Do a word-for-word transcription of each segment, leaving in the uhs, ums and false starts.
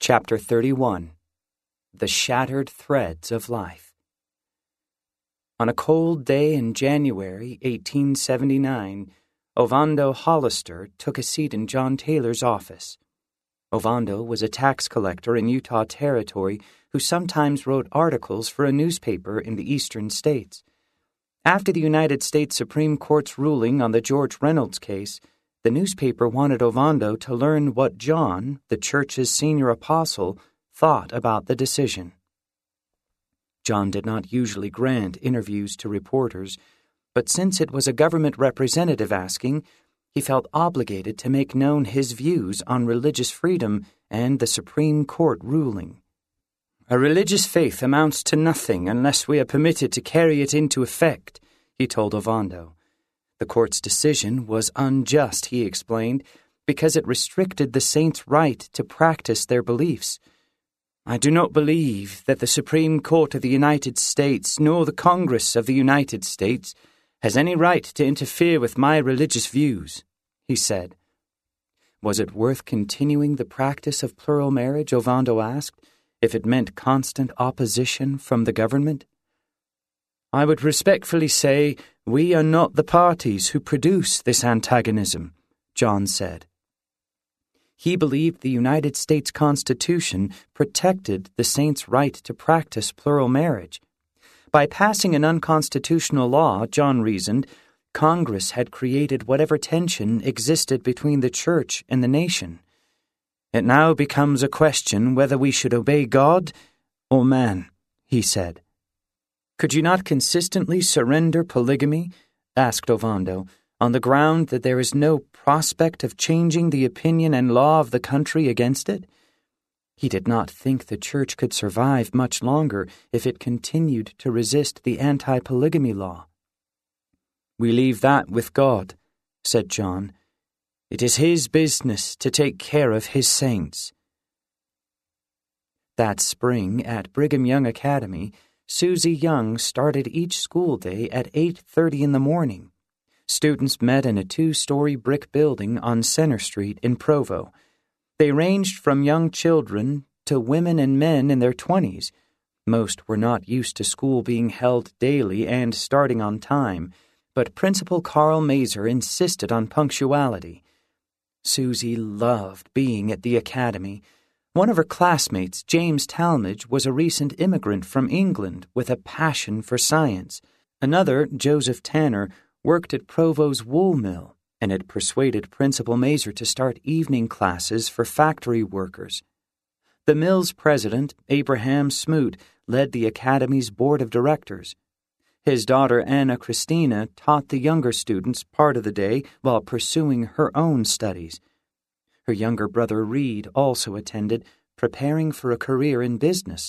Chapter thirty-one. The Shattered Threads of Life. On a cold day in January eighteen seventy-nine, Ovando Hollister took a seat in John Taylor's office. Ovando was a tax collector in Utah Territory who sometimes wrote articles for a newspaper in the eastern states. After the United States Supreme Court's ruling on the George Reynolds case, the newspaper wanted Ovando to learn what John, the church's senior apostle, thought about the decision. John did not usually grant interviews to reporters, but since it was a government representative asking, he felt obligated to make known his views on religious freedom and the Supreme Court ruling. "A religious faith amounts to nothing unless we are permitted to carry it into effect," he told Ovando. The court's decision was unjust, he explained, because it restricted the saints' right to practice their beliefs. "I do not believe that the Supreme Court of the United States nor the Congress of the United States has any right to interfere with my religious views," he said. Was it worth continuing the practice of plural marriage, Ovando asked, if it meant constant opposition from the government? "I would respectfully say we are not the parties who produce this antagonism," John said. He believed the United States Constitution protected the saints' right to practice plural marriage. By passing an unconstitutional law, John reasoned, Congress had created whatever tension existed between the church and the nation. "It now becomes a question whether we should obey God or man," he said. "Could you not consistently surrender polygamy?" asked Ovando, "on the ground that there is no prospect of changing the opinion and law of the country against it?" He did not think the church could survive much longer if it continued to resist the anti-polygamy law. "We leave that with God," said John. "It is His business to take care of His saints." That spring at Brigham Young Academy, Susie Young started each school day at eight thirty in the morning. Students met in a two-story brick building on Center Street in Provo. They ranged from young children to women and men in their twenties. Most were not used to school being held daily and starting on time, but Principal Carl Mazer insisted on punctuality. Susie loved being at the academy. One of her classmates, James Talmage, was a recent immigrant from England with a passion for science. Another, Joseph Tanner, worked at Provo's wool mill and had persuaded Principal Mazer to start evening classes for factory workers. The mill's president, Abraham Smoot, led the academy's board of directors. His daughter Anna Christina taught the younger students part of the day while pursuing her own studies. Her younger brother Reed also attended, preparing for a career in business.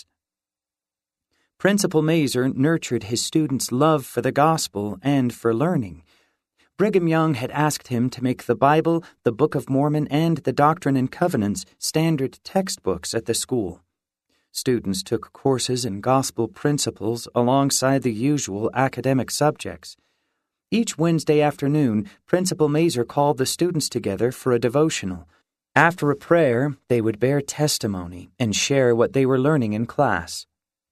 Principal Mazer nurtured his students' love for the gospel and for learning. Brigham Young had asked him to make the Bible, the Book of Mormon, and the Doctrine and Covenants standard textbooks at the school. Students took courses in gospel principles alongside the usual academic subjects. Each Wednesday afternoon, Principal Mazer called the students together for a devotional. After a prayer, they would bear testimony and share what they were learning in class.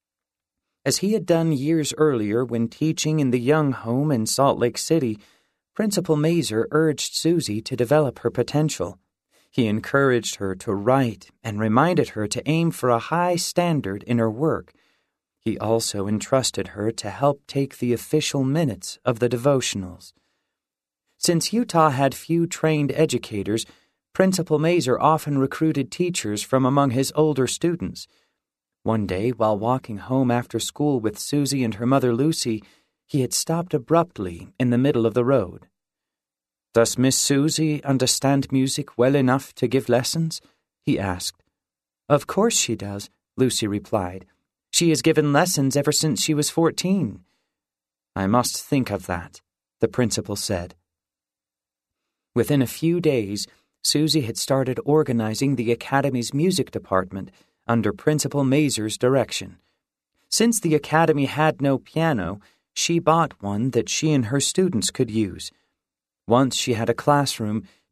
As he had done years earlier when teaching in the Young home in Salt Lake City, Principal Mazer urged Susie to develop her potential. He encouraged her to write and reminded her to aim for a high standard in her work. He also entrusted her to help take the official minutes of the devotionals. Since Utah had few trained educators, Principal Mazer often recruited teachers from among his older students. One day, while walking home after school with Susie and her mother Lucy, he had stopped abruptly in the middle of the road. "Does Miss Susie understand music well enough to give lessons?" he asked. "Of course she does," Lucy replied. "She has given lessons ever since she was fourteen." "I must think of that," the principal said. Within a few days, Susie had started organizing the academy's music department under Principal Mazer's direction. Since the academy had no piano, she bought one that she and her students could use. Once she had a classroom,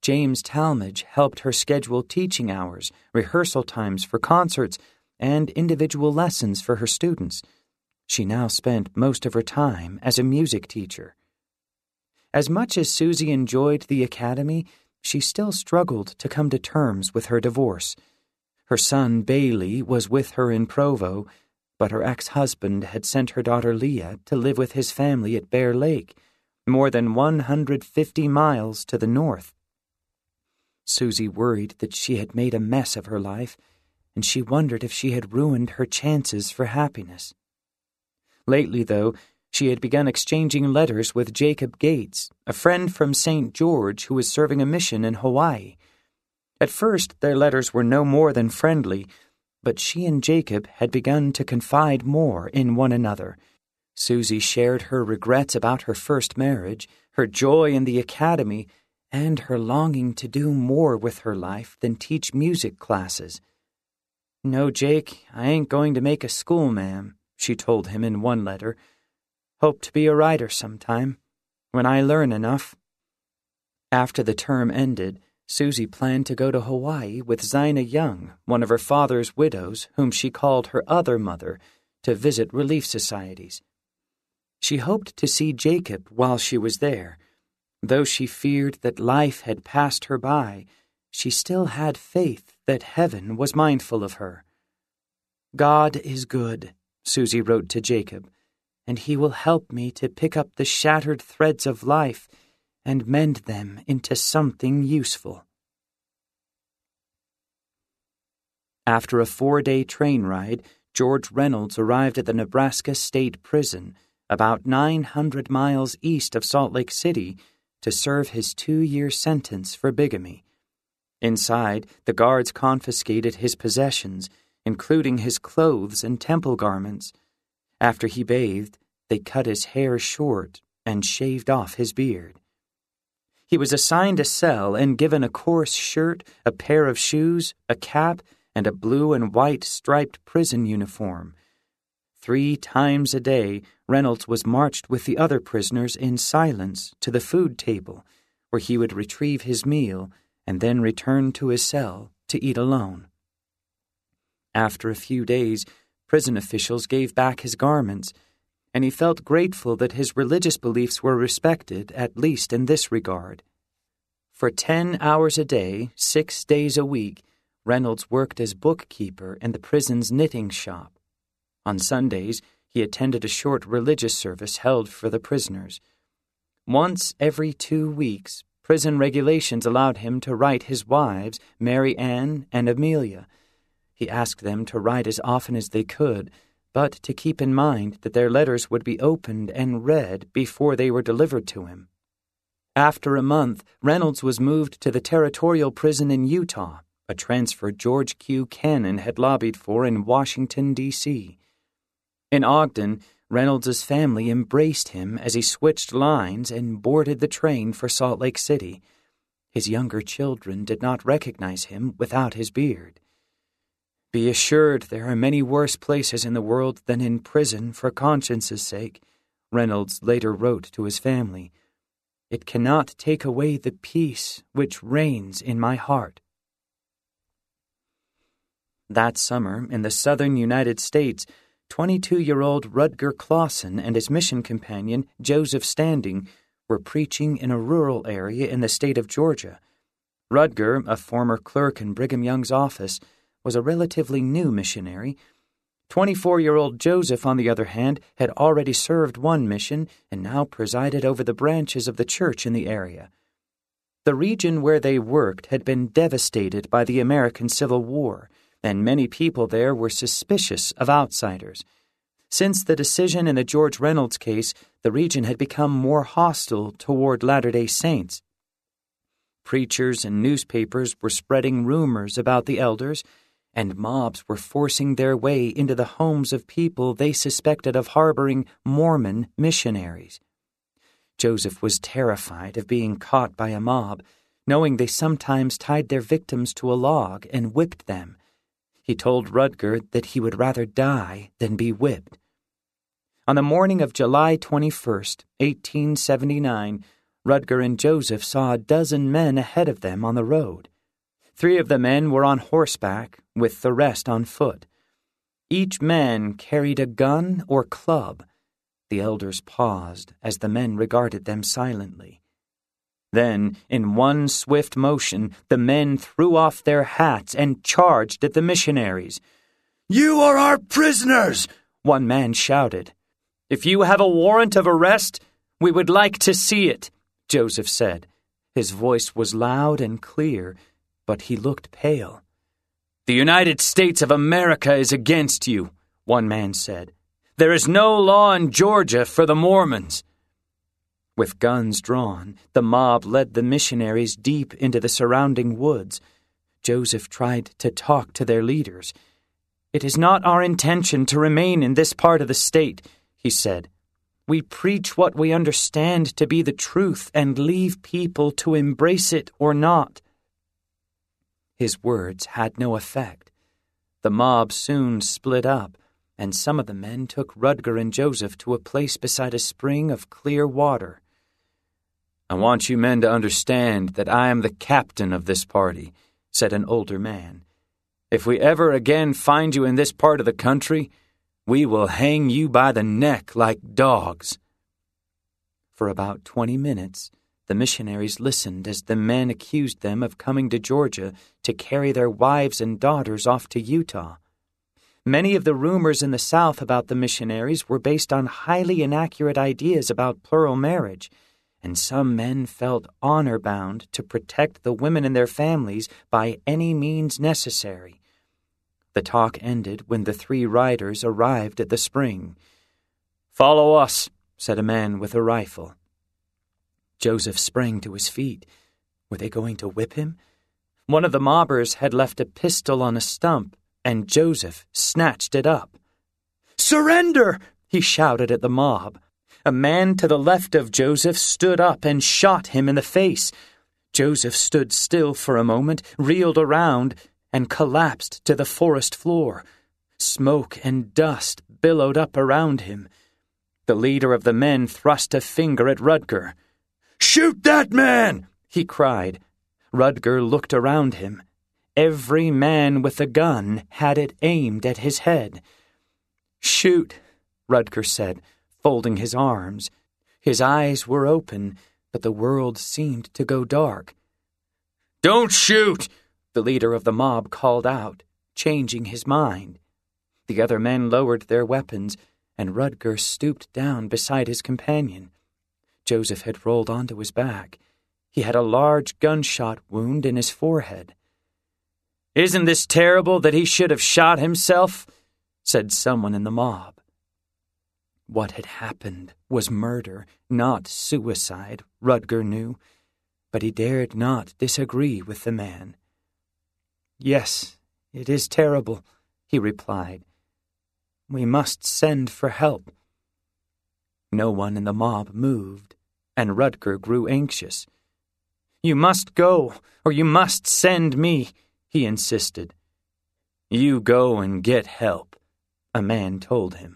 James Talmage helped her schedule teaching hours, rehearsal times for concerts, and individual lessons for her students. She now spent most of her time as a music teacher. As much as Susie enjoyed the academy, she still struggled to come to terms with her divorce. Her son, Bailey, was with her in Provo, but her ex-husband had sent her daughter Leah to live with his family at Bear Lake, more than one hundred fifty miles to the north. Susie worried that she had made a mess of her life, and she wondered if she had ruined her chances for happiness. Lately, though, she had begun exchanging letters with Jacob Gates, a friend from Saint George who was serving a mission in Hawaii. At first, their letters were no more than friendly, but she and Jacob had begun to confide more in one another. Susie shared her regrets about her first marriage, her joy in the academy, and her longing to do more with her life than teach music classes. "No, Jake, I ain't going to make a schoolma'am," she told him in one letter. "Hope to be a writer sometime, when I learn enough." After the term ended, Susie planned to go to Hawaii with Zina Young, one of her father's widows, whom she called her other mother, to visit relief societies. She hoped to see Jacob while she was there. Though she feared that life had passed her by, she still had faith that heaven was mindful of her. "God is good," Susie wrote to Jacob, "and he will help me to pick up the shattered threads of life and mend them into something useful." After a four-day train ride, George Reynolds arrived at the Nebraska State Prison, about nine hundred miles east of Salt Lake City, to serve his two-year sentence for bigamy. Inside, the guards confiscated his possessions, including his clothes and temple garments. After he bathed, they cut his hair short and shaved off his beard. He was assigned a cell and given a coarse shirt, a pair of shoes, a cap, and a blue and white striped prison uniform. Three times a day, Reynolds was marched with the other prisoners in silence to the food table, where he would retrieve his meal and then return to his cell to eat alone. After a few days, prison officials gave back his garments, and he felt grateful that his religious beliefs were respected, at least in this regard. For ten hours a day, six days a week, Reynolds worked as bookkeeper in the prison's knitting shop. On Sundays, he attended a short religious service held for the prisoners. Once every two weeks, prison regulations allowed him to write his wives, Mary Ann and Amelia. He asked them to write as often as they could, but to keep in mind that their letters would be opened and read before they were delivered to him. After a month, Reynolds was moved to the Territorial Prison in Utah, a transfer George Q. Cannon had lobbied for in Washington, D C In Ogden, Reynolds's family embraced him as he switched lines and boarded the train for Salt Lake City. His younger children did not recognize him without his beard. "Be assured there are many worse places in the world than in prison for conscience's sake," Reynolds later wrote to his family. "It cannot take away the peace which reigns in my heart." That summer, in the southern United States, twenty-two-year-old Rutger Clausen and his mission companion, Joseph Standing, were preaching in a rural area in the state of Georgia. Rutger, a former clerk in Brigham Young's office, was a relatively new missionary. Twenty-four-year-old Joseph, on the other hand, had already served one mission and now presided over the branches of the church in the area. The region where they worked had been devastated by the American Civil War, and many people there were suspicious of outsiders. Since the decision in the George Reynolds case, the region had become more hostile toward Latter-day Saints. Preachers and newspapers were spreading rumors about the elders, and mobs were forcing their way into the homes of people they suspected of harboring Mormon missionaries. Joseph was terrified of being caught by a mob, knowing they sometimes tied their victims to a log and whipped them. He told Rutger that he would rather die than be whipped. On the morning of July twenty-first, eighteen seventy-nine, Rudger and Joseph saw a dozen men ahead of them on the road. Three of the men were on horseback, with the rest on foot. Each man carried a gun or club. The elders paused as the men regarded them silently. Then, in one swift motion, the men threw off their hats and charged at the missionaries. "You are our prisoners!" one man shouted. "If you have a warrant of arrest, we would like to see it," Joseph said. His voice was loud and clear, but he looked pale. "The United States of America is against you," one man said. "There is no law in Georgia for the Mormons." With guns drawn, the mob led the missionaries deep into the surrounding woods. Joseph tried to talk to their leaders. "It is not our intention to remain in this part of the state," he said. "We preach what we understand to be the truth and leave people to embrace it or not." His words had no effect. The mob soon split up, and some of the men took Rudger and Joseph to a place beside a spring of clear water. "I want you men to understand that I am the captain of this party," said an older man. "If we ever again find you in this part of the country, we will hang you by the neck like dogs." For about twenty minutes, the missionaries listened as the men accused them of coming to Georgia to carry their wives and daughters off to Utah. Many of the rumors in the South about the missionaries were based on highly inaccurate ideas about plural marriage, and some men felt honor-bound to protect the women and their families by any means necessary. The talk ended when the three riders arrived at the spring. "Follow us," said a man with a rifle. Joseph sprang to his feet. Were they going to whip him? One of the mobbers had left a pistol on a stump, and Joseph snatched it up. "Surrender!" he shouted at the mob. A man to the left of Joseph stood up and shot him in the face. Joseph stood still for a moment, reeled around, and collapsed to the forest floor. Smoke and dust billowed up around him. The leader of the men thrust a finger at Rudger. "Shoot that man!" he cried. Rudger looked around him. Every man with a gun had it aimed at his head. "Shoot," Rudger said, folding his arms. His eyes were open, but the world seemed to go dark. "Don't shoot!" the leader of the mob called out, changing his mind. The other men lowered their weapons, and Rudger stooped down beside his companion. Joseph had rolled onto his back. He had a large gunshot wound in his forehead. "Isn't this terrible that he should have shot himself?" said someone in the mob. What had happened was murder, not suicide, Rudger knew, but he dared not disagree with the man. "Yes, it is terrible," he replied. "We must send for help." No one in the mob moved, and Rudger grew anxious. "You must go, or you must send me," he insisted. "You go and get help," a man told him.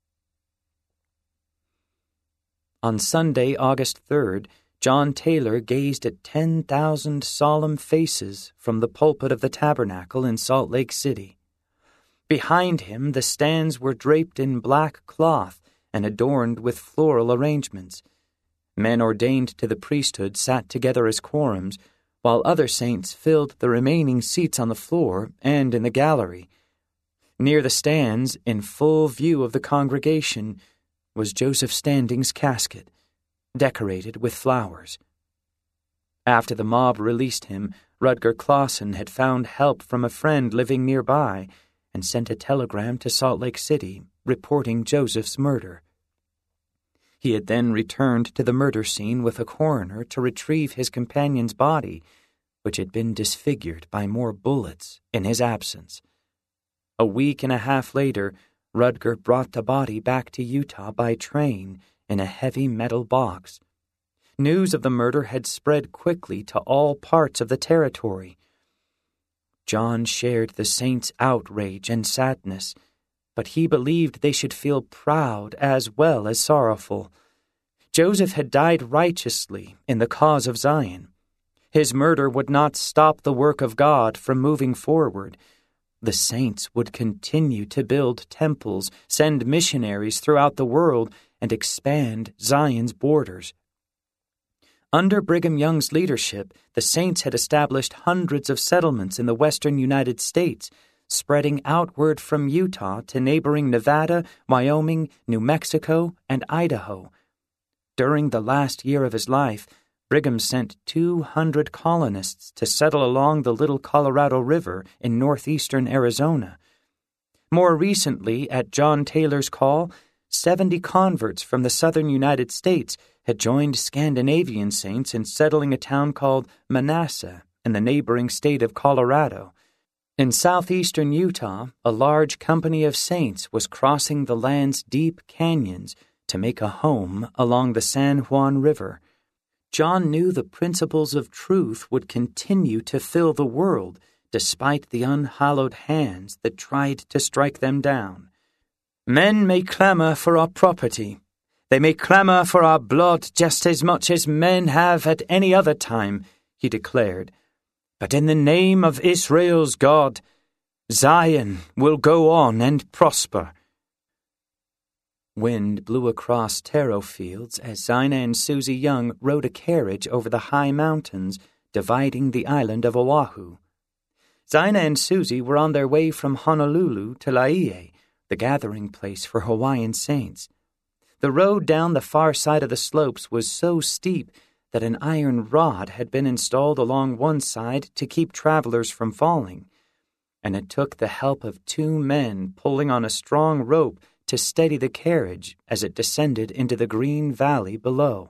On Sunday, August third, John Taylor gazed at ten thousand solemn faces from the pulpit of the Tabernacle in Salt Lake City. Behind him, the stands were draped in black cloth and adorned with floral arrangements. Men ordained to the priesthood sat together as quorums, while other saints filled the remaining seats on the floor and in the gallery. Near the stands, in full view of the congregation, was Joseph Standing's casket, decorated with flowers. After the mob released him, Rudger Clawson had found help from a friend living nearby and sent a telegram to Salt Lake City reporting Joseph's murder. He had then returned to the murder scene with a coroner to retrieve his companion's body, which had been disfigured by more bullets in his absence. A week and a half later, Rudger brought the body back to Utah by train in a heavy metal box. News of the murder had spread quickly to all parts of the territory. John shared the saints' outrage and sadness, but he believed they should feel proud as well as sorrowful. Joseph had died righteously in the cause of Zion. His murder would not stop the work of God from moving forward. The saints would continue to build temples, send missionaries throughout the world, and expand Zion's borders. Under Brigham Young's leadership, the saints had established hundreds of settlements in the western United States, spreading outward from Utah to neighboring Nevada, Wyoming, New Mexico, and Idaho. During the last year of his life, Brigham sent two hundred colonists to settle along the Little Colorado River in northeastern Arizona. More recently, at John Taylor's call, seventy converts from the southern United States had joined Scandinavian saints in settling a town called Manassas in the neighboring state of Colorado. In southeastern Utah, a large company of saints was crossing the land's deep canyons to make a home along the San Juan River. John knew the principles of truth would continue to fill the world despite the unhallowed hands that tried to strike them down. Men may clamor for our property. They may clamor for our blood just as much as men have at any other time, he declared. But in the name of Israel's God, Zion will go on and prosper. Wind blew across taro fields as Zina and Susie Young rode a carriage over the high mountains dividing the island of Oahu. Zina and Susie were on their way from Honolulu to Laie, the gathering place for Hawaiian saints. The road down the far side of the slopes was so steep that an iron rod had been installed along one side to keep travelers from falling, and it took the help of two men pulling on a strong rope to steady the carriage as it descended into the green valley below.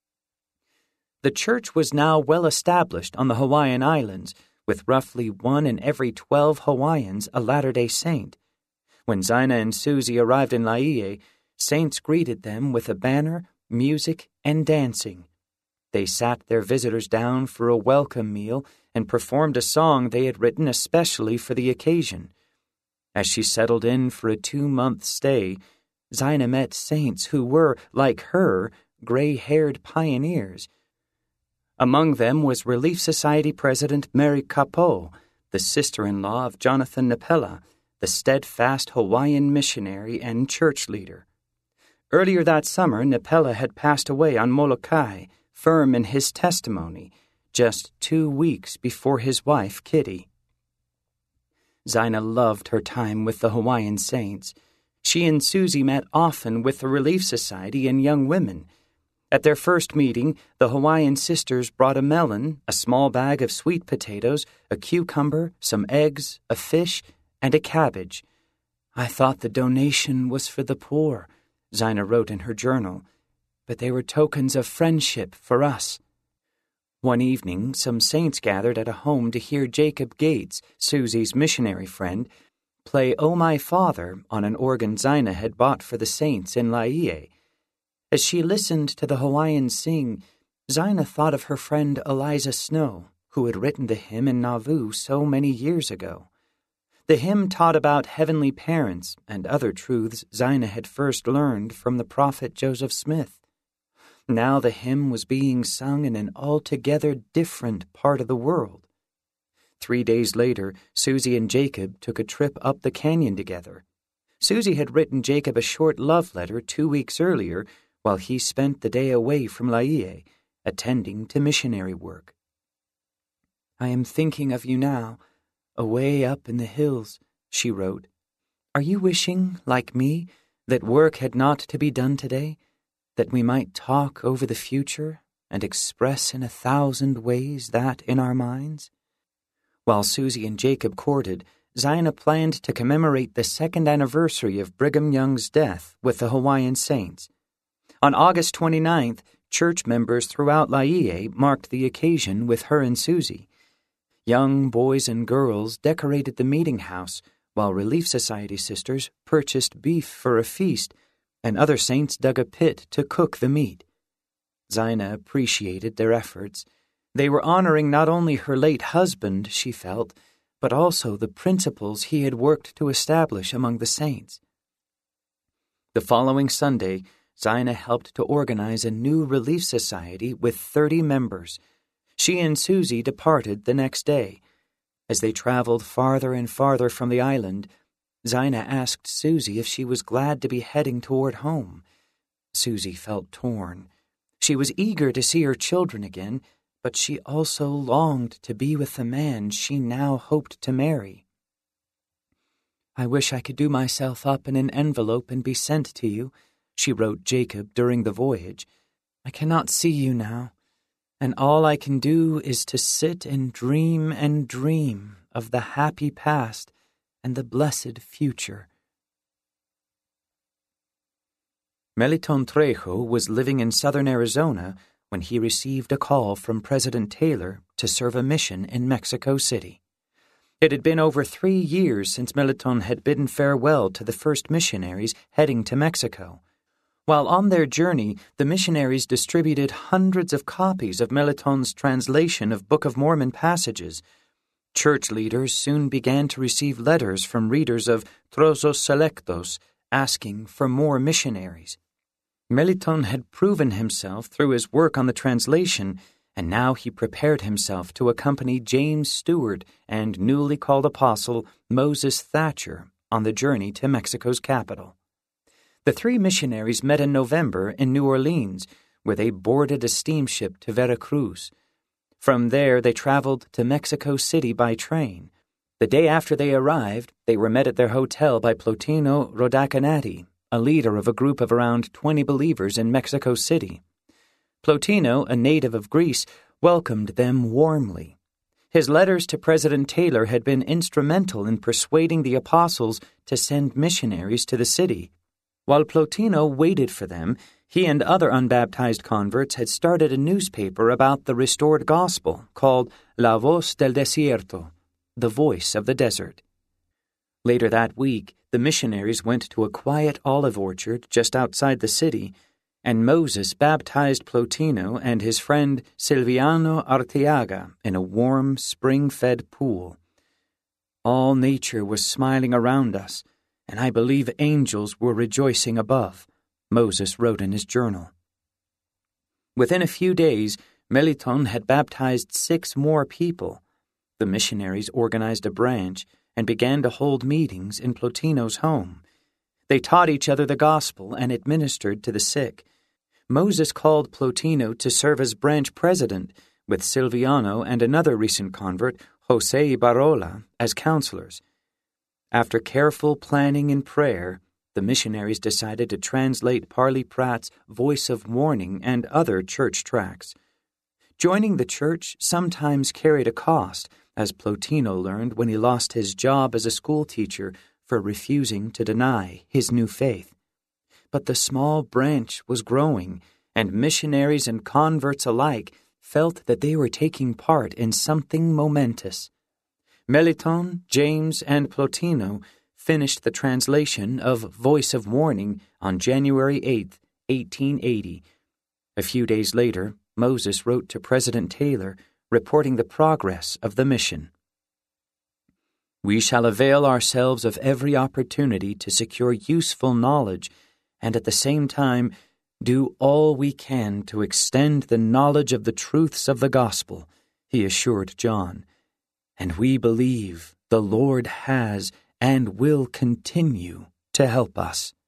The church was now well established on the Hawaiian Islands, with roughly one in every twelve Hawaiians a Latter-day Saint. When Zina and Susie arrived in Laie, saints greeted them with a banner, music, and dancing. They sat their visitors down for a welcome meal and performed a song they had written especially for the occasion. As she settled in for a two-month stay, Zina met saints who were, like her, gray-haired pioneers. Among them was Relief Society President Mary Kapo, the sister-in-law of Jonathan Napela, the steadfast Hawaiian missionary and church leader. Earlier that summer, Napela had passed away on Molokai, firm in his testimony, just two weeks before his wife, Kitty. Zina loved her time with the Hawaiian saints. She and Susie met often with the Relief Society and young women. At their first meeting, the Hawaiian sisters brought a melon, a small bag of sweet potatoes, a cucumber, some eggs, a fish, and a cabbage. I thought the donation was for the poor, Zina wrote in her journal, but they were tokens of friendship for us. One evening, some saints gathered at a home to hear Jacob Gates, Susie's missionary friend, play "Oh My Father" on an organ Zina had bought for the saints in Laie. As she listened to the Hawaiians sing, Zina thought of her friend Eliza Snow, who had written the hymn in Nauvoo so many years ago. The hymn taught about heavenly parents and other truths Zina had first learned from the prophet Joseph Smith. Now the hymn was being sung in an altogether different part of the world. Three days later, Susie and Jacob took a trip up the canyon together. Susie had written Jacob a short love letter two weeks earlier while he spent the day away from Laie, attending to missionary work. I am thinking of you now, away up in the hills, she wrote. Are you wishing, like me, that work had not to be done today? That we might talk over the future and express in a thousand ways that in our minds? While Susie and Jacob courted, Zina planned to commemorate the second anniversary of Brigham Young's death with the Hawaiian saints. On August twenty-ninth, church members throughout Laie marked the occasion with her and Susie. Young boys and girls decorated the meeting house, while Relief Society sisters purchased beef for a feast, and other saints dug a pit to cook the meat. Zina appreciated their efforts. They were honoring not only her late husband, she felt, but also the principles he had worked to establish among the saints. The following Sunday, Zina helped to organize a new relief society with thirty members. She and Susie departed the next day. As they traveled farther and farther from the island, Zina asked Susie if she was glad to be heading toward home. Susie felt torn. She was eager to see her children again, but she also longed to be with the man she now hoped to marry. "I wish I could do myself up in an envelope and be sent to you," she wrote Jacob during the voyage. "I cannot see you now, and all I can do is to sit and dream and dream of the happy past and the blessed future." Meliton Trejo was living in southern Arizona when he received a call from President Taylor to serve a mission in Mexico City. It had been over three years since Meliton had bidden farewell to the first missionaries heading to Mexico. While on their journey, the missionaries distributed hundreds of copies of Meliton's translation of Book of Mormon passages. Church leaders soon began to receive letters from readers of Trozos Selectos asking for more missionaries. Meliton had proven himself through his work on the translation, and now he prepared himself to accompany James Stewart and newly called apostle Moses Thatcher on the journey to Mexico's capital. The three missionaries met in November in New Orleans, where they boarded a steamship to Veracruz. From there, they traveled to Mexico City by train. The day after they arrived, they were met at their hotel by Plotino Rodacanati, a leader of a group of around twenty believers in Mexico City. Plotino, a native of Greece, welcomed them warmly. His letters to President Taylor had been instrumental in persuading the apostles to send missionaries to the city. While Plotino waited for them, he and other unbaptized converts had started a newspaper about the restored gospel called La Voz del Desierto, the Voice of the Desert. Later that week, the missionaries went to a quiet olive orchard just outside the city, and Moses baptized Plotino and his friend Silviano Arteaga in a warm, spring-fed pool. "All nature was smiling around us, and I believe angels were rejoicing above," Moses wrote in his journal. Within a few days, Meliton had baptized six more people. The missionaries organized a branch and began to hold meetings in Plotino's home. They taught each other the gospel and administered to the sick. Moses called Plotino to serve as branch president, with Silviano and another recent convert, Jose Ibarola, as counselors. After careful planning and prayer, the missionaries decided to translate Parley Pratt's Voice of Warning and other church tracts. Joining the church sometimes carried a cost, as Plotino learned when he lost his job as a school teacher for refusing to deny his new faith. But the small branch was growing, and missionaries and converts alike felt that they were taking part in something momentous. Meliton, James, and Plotino finished the translation of Voice of Warning on January eighth, eighteen eighty. A few days later, Moses wrote to President Taylor, reporting the progress of the mission. "We shall avail ourselves of every opportunity to secure useful knowledge and at the same time do all we can to extend the knowledge of the truths of the gospel," he assured John. "And we believe the Lord has and will continue to help us."